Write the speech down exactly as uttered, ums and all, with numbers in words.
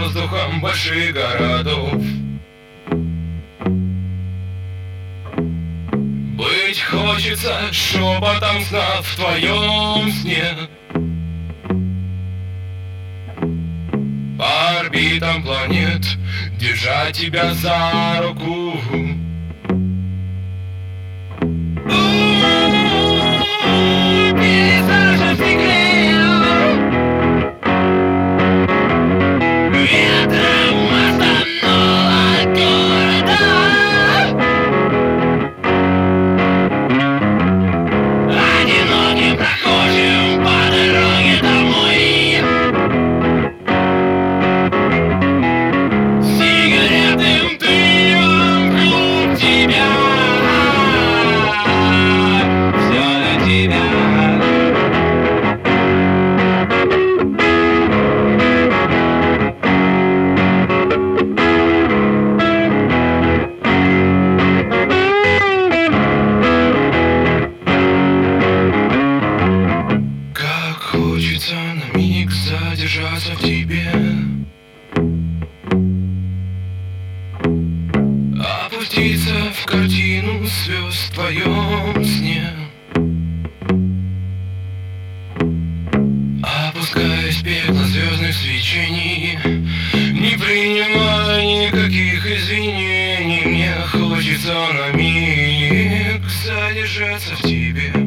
воздухом больших городов. Быть хочется шепотом сна в твоем сне, по орбитам планет держать тебя за руку. Хочется на миг задержаться в тебе, опуститься в картину звезд в твоем сне, опускаясь в пекло звездных свечений, не принимая никаких извинений. Мне хочется на миг задержаться в тебе.